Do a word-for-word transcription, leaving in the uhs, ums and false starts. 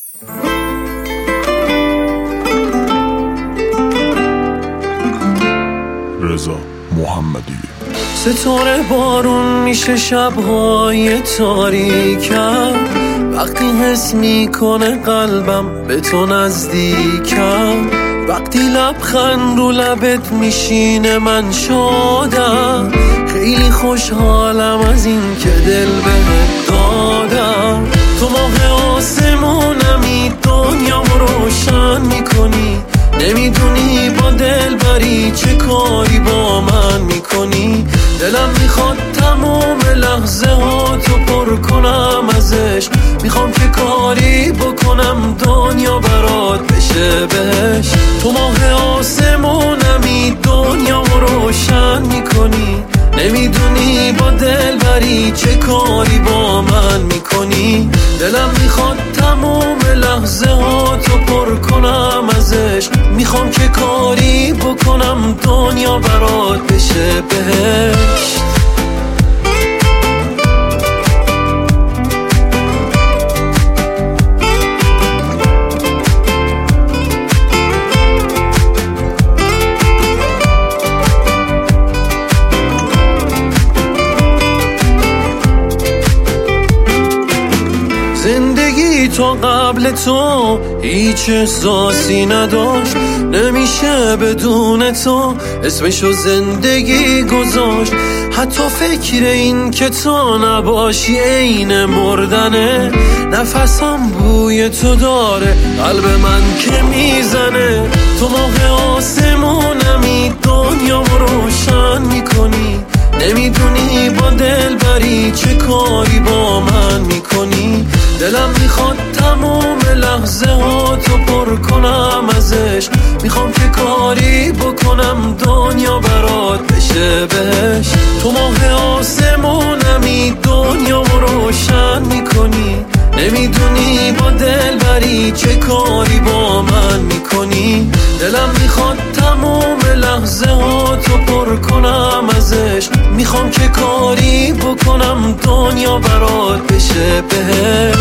رضا محمدی. ستاره بارون میشه شبهای تاریکم، وقتی حس میکنه قلبم به تو نزدیکم، وقتی لبخند رو لبت میشینه من شادم، خیلی خوشحالم از این که دل بهت دادم. تو ماه آسمونمی، دنیامو روشن میکنی، نمیدونی با دل بری چه کاری با من میکنی. دلم میخواد تمام لحظه ها تو پر کنم ازش، میخوام که کاری بکنم دنیا برات بشه بهش. تو ماه آسمونمی، دنیامو روشن میکنی، نمیدونی با دل بری چه کاری با من میکنی. دلم میخواد تمام لحظه ها تو پر کنم ازش، میخوام که کاری بکنم دنیا برات بشه بهشت. زندگی تا قبل تو هیچ احساسی نداشت، نمیشه بدون تو اسمشو زندگی گذاشت. حتی فکر این که تو نباشی عین مردنه، نفسم بوی تو داره قلب من که میزنه. تو ماه آسمونمی، دنیامو روشن میکنی، نمیدونی با دل بری چه کاری با من میکنی. دلم میخواد تمام لحظه ها تو پر کنم ازش، میخوام که کاری بکنم دنیا برات بشه بهش. تو ماه آسمونمی، دنیامو روشن میکنی، نمیدونی با دل بری چه کاری با من میکنی. دلم میخواد تمام لحظه ها تو پر کنم ازش، میخوام که کاری بکنم دنیا برات بشه بهش.